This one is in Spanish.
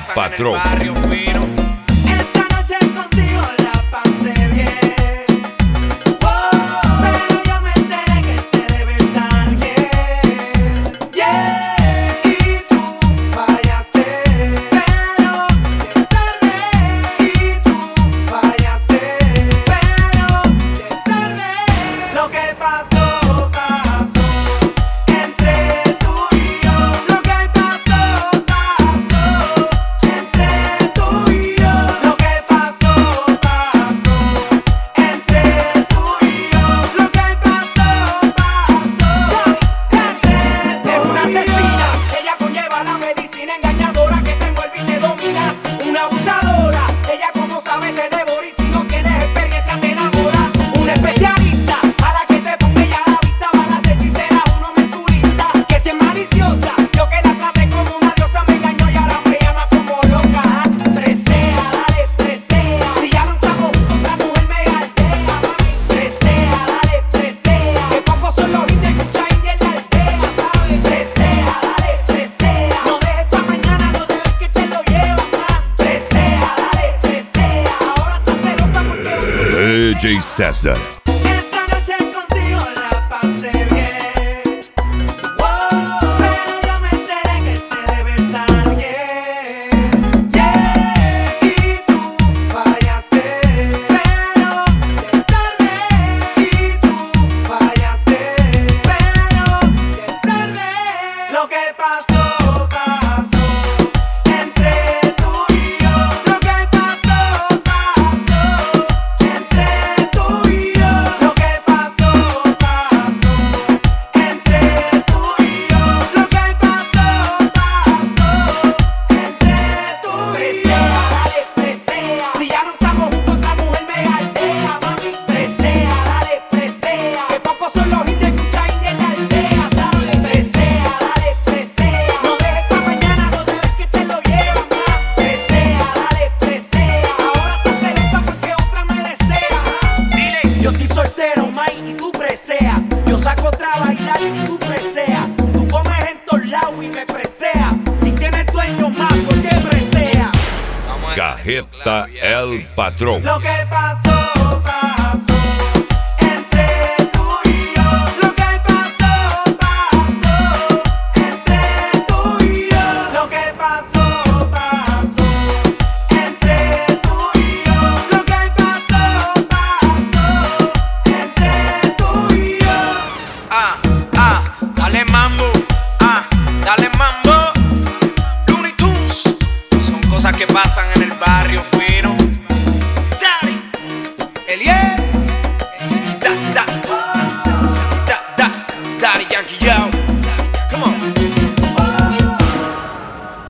patrón. Esta noche contigo la pasé bien. Pero yo me enteré que te debes a alguien. Y tú fallaste. Pero ya es tarde. Y tú fallaste. Pero ya es tarde. Lo que pasó, pasó entre tú y yo. Lo que pasó, pasó entre tú y yo. Lo que pasó, pasó entre tú y yo. Lo que pasó, pasó entre tú. Es una asesina, ella conlleva la medicina engañadora que te envuelve y te domina. Una abusadora, ella como sabe te devora y si no tienes experiencia te enamora. Una especialista a la que te ponga ella a la vista. Balas hechiceras, uno mensurista que si es maliciosa. Yo que la traté como una diosa me engañó y ahora me llama como loca. Presea, dale, presea. Si ya no estamos juntos, otra mujer me galdea, mami. Presea, dale, presea. Que pocos son los hits de mucha india en la aldea, ¿sabes? Presea, dale, presea. No dejes pa' mañana, no dejes que te lo llevas más. Presea, dale, presea. Ahora estás celosa porque DJ César. esta noche contigo la pasé bien. Pero yo me enteré que te debes a alguien. Y tú fallaste. Pero ya es tarde. Y tú fallaste. Pero ya es tarde. Lo que pasó, pasó entre tú y yo. Lo que pasó, pasó entre tú y yo. Lo que pasó, pasó entre tú y yo. Lo que pasó, pasó entre tú y yo. Presea, dale, presea. Si ya no estamos juntos, otra mujer me galdea, mami. Presea, dale, presea. Que pocos son los hits de mucha india en la aldea, ¿sabes? Presea, dale, presea. No dejes pa' mañana, no dejes que te lo llevas más. Presea, dale, presea. Ahora estás celosa porque otra me desea. Dile, yo estoy soltero, Mike, y tú presea. Yo saco otra a bailar y tú presea. Tú comes en todos lados y me presea. Si tienes dueño más, porque presea. Cajeta el patrón. Lo que pasó, pasó entre tú y yo. Lo que pasó, pasó entre tú y yo. Lo que pasó, pasó entre tú y yo. Lo que pasó, pasó entre tú y yo. Dale mambo, dale mambo. Looney Tunes, son cosas que pasan en el barrio fino. Daddy, Elie, Daddy Yankee